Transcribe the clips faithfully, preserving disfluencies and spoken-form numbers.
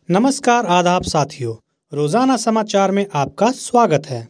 नमस्कार आदाब साथियों, रोजाना समाचार में आपका स्वागत है।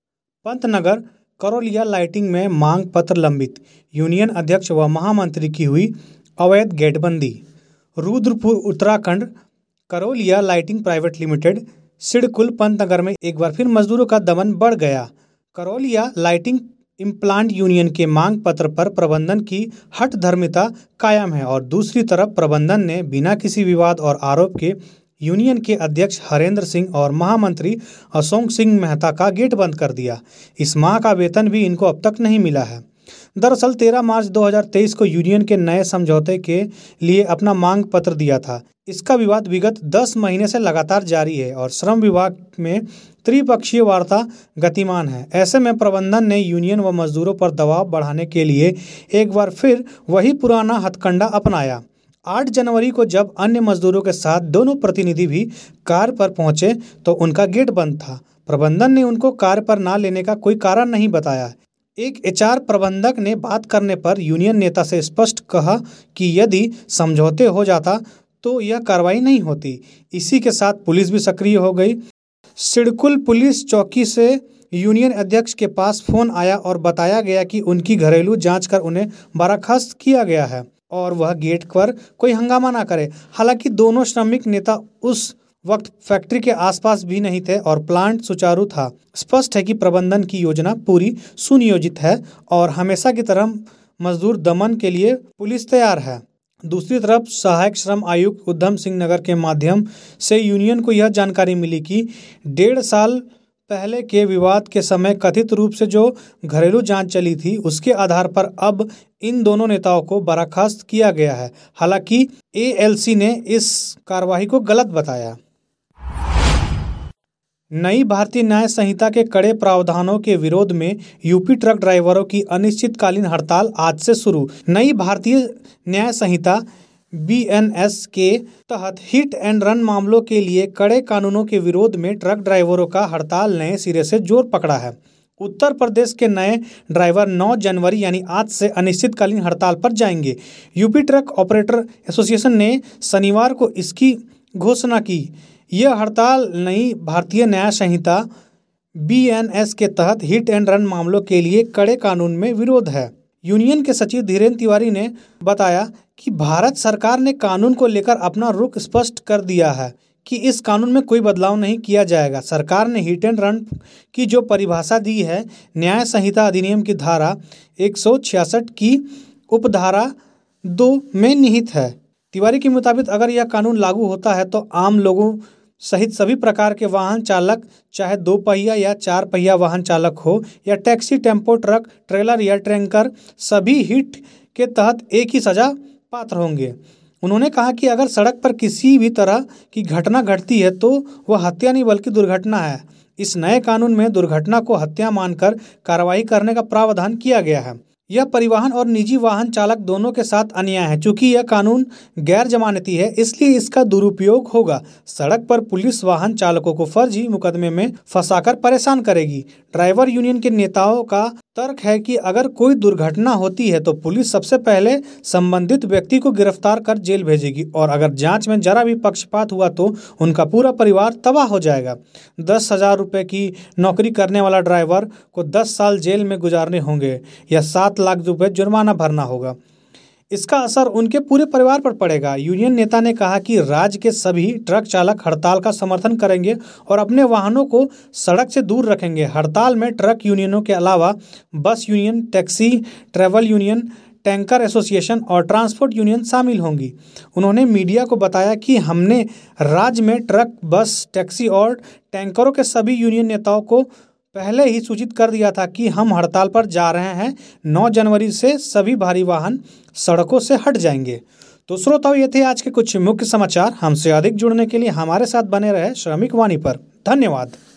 पंतनगर करौलिया लाइटिंग में मांग पत्र लंबित, यूनियन अध्यक्ष व महामंत्री की हुई अवैध गेटबंदी। Rudrapur Uttarakhand Karauliya lighting private limited Sidcul Pantnagar में एक बार फिर मजदूरों का दमन बढ़ गया। करौलिया लाइटिंग इम्प्लांट यूनियन के मांग पत्र पर प्रबंधन की हठधर्मिता कायम है और दूसरी तरफ प्रबंधन ने बिना किसी विवाद और आरोप के यूनियन के अध्यक्ष हरेंद्र सिंह और महामंत्री अशोक सिंह मेहता का गेट बंद कर दिया। इस माह का वेतन भी इनको अब तक नहीं मिला है। दरअसल तेरह मार्च दो हज़ार तेईस को यूनियन के नए समझौते के लिए अपना मांग पत्र दिया था। इसका विवाद विगत दस महीने से लगातार जारी है और श्रम विभाग में त्रिपक्षीय वार्ता गतिमान है। ऐसे में प्रबंधन ने यूनियन व मजदूरों पर दबाव बढ़ाने के लिए एक बार फिर वही पुराना हथकंडा अपनाया। आठ जनवरी को जब अन्य मजदूरों के साथ दोनों प्रतिनिधि भी कार्य पर पहुंचे तो उनका गेट बंद था। प्रबंधन ने उनको कार्य पर ना लेने का कोई कारण नहीं बताया। एक एचआर प्रबंधक ने बात करने पर यूनियन नेता से स्पष्ट कहा कि यदि समझौते हो जाता तो यह कार्रवाई नहीं होती। इसी के साथ पुलिस भी सक्रिय हो गई। सिडकुल पुलिस चौकी से यूनियन अध्यक्ष के पास फोन आया और बताया गया कि उनकी घरेलू जांच कर उन्हें बर्खास्त किया गया है और वह गेट पर कोई हंगामा ना करे। हालांकि दोनों श्रमिक नेता उस वक्त फैक्ट्री के आसपास भी नहीं थे और प्लांट सुचारू था। स्पष्ट है कि प्रबंधन की योजना पूरी सुनियोजित है और हमेशा की तरह मजदूर दमन के लिए पुलिस तैयार है। दूसरी तरफ सहायक श्रम आयुक्त उधम सिंह नगर के माध्यम से यूनियन को यह जानकारी मिली कि डेढ़ साल पहले के विवाद के समय कथित रूप से जो घरेलू जांच चली थी उसके आधार पर अब इन दोनों नेताओं को बर्खास्त किया गया है। हालांकि एएलसी ने इस कार्रवाई को गलत बताया। नई भारतीय न्याय संहिता के कड़े प्रावधानों के विरोध में यूपी ट्रक ड्राइवरों की अनिश्चितकालीन हड़ताल आज से शुरू। नई भारतीय न्याय संहिता बीएनएस के तहत हिट एंड रन मामलों के लिए कड़े कानूनों के विरोध में ट्रक ड्राइवरों का हड़ताल नए सिरे से जोर पकड़ा है। उत्तर प्रदेश के नए ड्राइवर नौ जनवरी यानी आज से अनिश्चितकालीन हड़ताल पर जाएंगे। यूपी ट्रक ऑपरेटर एसोसिएशन ने शनिवार को इसकी घोषणा की। यह हड़ताल नई भारतीय न्याय संहिता बीएनएस के तहत हिट एंड रन मामलों के लिए कड़े कानून में विरोध है। यूनियन के सचिव धीरेन्द्र तिवारी ने बताया कि भारत सरकार ने कानून को लेकर अपना रुख स्पष्ट कर दिया है कि इस कानून में कोई बदलाव नहीं किया जाएगा। सरकार ने हिट एंड रन की जो परिभाषा दी है न्याय संहिता अधिनियम की धारा एक सौ छियासठ की उपधारा दो में निहित है। तिवारी के मुताबिक अगर यह कानून लागू होता है तो आम लोगों सहित सभी प्रकार के वाहन चालक, चाहे दो पहिया या चार पहिया वाहन चालक हो या टैक्सी, टेम्पो, ट्रक, ट्रेलर या टैंकर, सभी हिट के तहत एक ही सजा पात्र होंगे। उन्होंने कहा कि अगर सड़क पर किसी भी तरह की घटना घटती है तो वह हत्या नहीं बल्कि दुर्घटना है। इस नए कानून में दुर्घटना को हत्या मानकर कार्रवाई करने का प्रावधान किया गया है। यह परिवहन और निजी वाहन चालक दोनों के साथ अन्याय है। चूंकि यह कानून गैर जमानती है इसलिए इसका दुरुपयोग होगा। सड़क पर पुलिस वाहन चालकों को फर्जी मुकदमे में फंसाकर परेशान करेगी। ड्राइवर यूनियन के नेताओं का तर्क है कि अगर कोई दुर्घटना होती है तो पुलिस सबसे पहले संबंधित व्यक्ति को गिरफ्तार कर जेल भेजेगी और अगर जांच में जरा भी पक्षपात हुआ तो उनका पूरा परिवार तबाह हो जाएगा। दस हजार रुपये की नौकरी करने वाला ड्राइवर को दस साल जेल में गुजारने होंगे या सात लाख रुपये जुर्माना भरना होगा। इसका असर उनके पूरे परिवार पर पड़ेगा। यूनियन नेता ने कहा कि राज्य के सभी ट्रक चालक हड़ताल का समर्थन करेंगे और अपने वाहनों को सड़क से दूर रखेंगे। हड़ताल में ट्रक यूनियनों के अलावा bus union, taxi, travel union, tanker association और ट्रांसपोर्ट यूनियन शामिल होंगी। उन्होंने मीडिया को बताया कि हमने राज्य में ट्रक, बस, टैक्सी और टैंकरों के सभी यूनियन नेताओं को पहले ही सूचित कर दिया था कि हम हड़ताल पर जा रहे हैं। नौ जनवरी से सभी भारी वाहन सड़कों से हट जाएंगे। तो श्रोताओं, ये थे आज के कुछ मुख्य समाचार। हमसे अधिक जुड़ने के लिए हमारे साथ बने रहे श्रमिक वाणी पर। धन्यवाद।